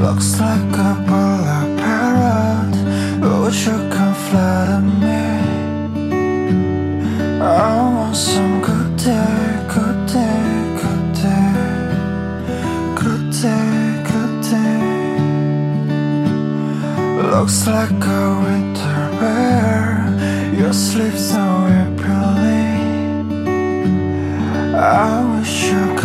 Looks like a black parrot, but you can flatter me. I want some good day, good day, good day, good day, good day. Looks like a winter bear, your sleep so happily. I wish you